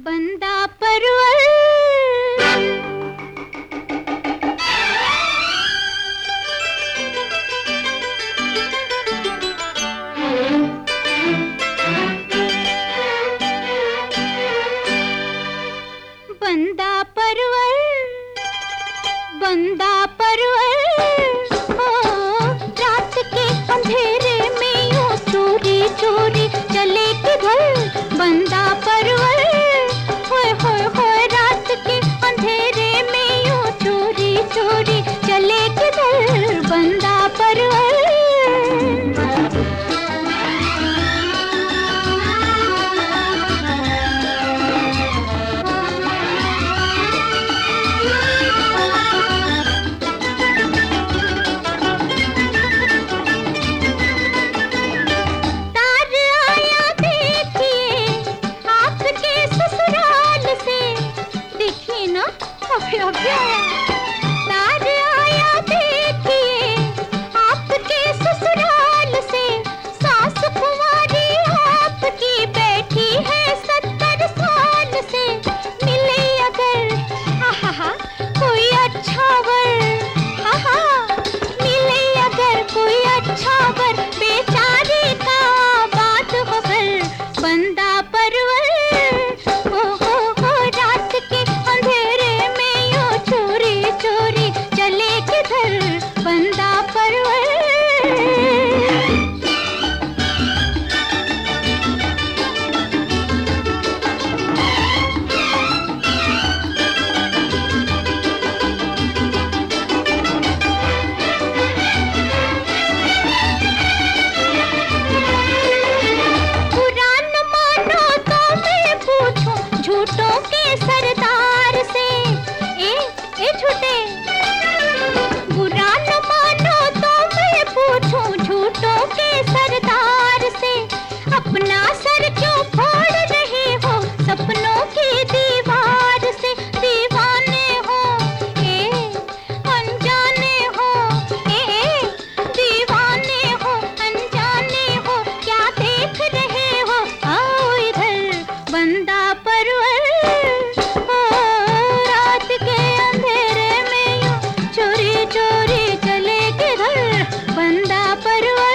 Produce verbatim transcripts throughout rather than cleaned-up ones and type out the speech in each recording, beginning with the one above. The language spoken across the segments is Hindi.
बंदा परवर बंदा परवर बंदा परवर ओ रात के अंधेरे में यूं चोरी चोरी चले किधर बंदा परवर होए होए होए रात के अंधेरे में यूं चोरी चोरी चले किधर बंदा परवर तार आया देखिए आपके ससुराल से सास कुंवारी आपकी बैठी है सत्तर साल से मिले अगर आहा कोई अच्छा वर आहा मिले अगर कोई अच्छा वर बेचारी का बात हो कर बंदा परवर हो हो हो रात के अंधेरे में चोरी चोरी चले किधर बंदा परवर पुराण मानो तो मैं पूछूं झूठों के सरदार से ए ए झूठे बुरा न मानो तो मैं पूछूं झूठों के सरदार से अपना सर क्यों फोड़ रहे हो सपनों की दीवार से दीवाने हो ए अनजाने हो ए ए दीवाने हो अनजाने हो क्या देख रहे हो आओ इधर बंदा परवर चोरी चले किधर बंदा परवर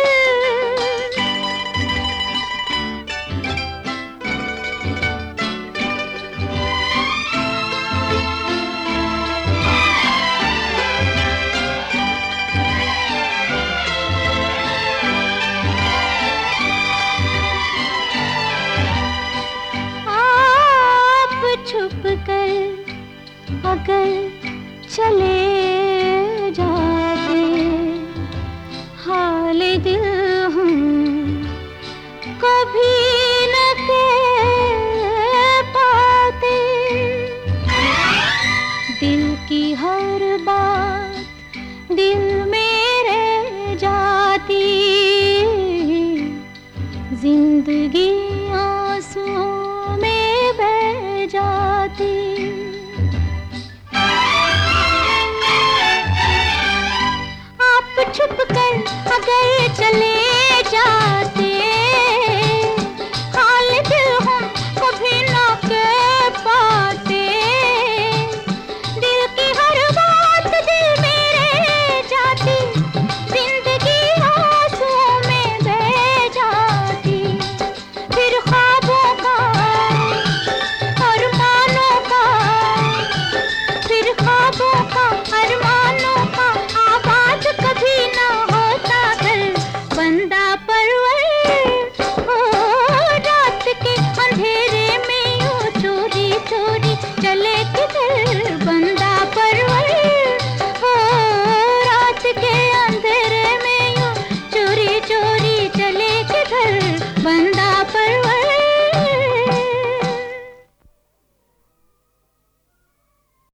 आप छुप कर अगर चले हाल दिल हम कभी न कह पाते दिल की हर बात दिल में रह जाती जिंदगी आंसुओं में बह जाती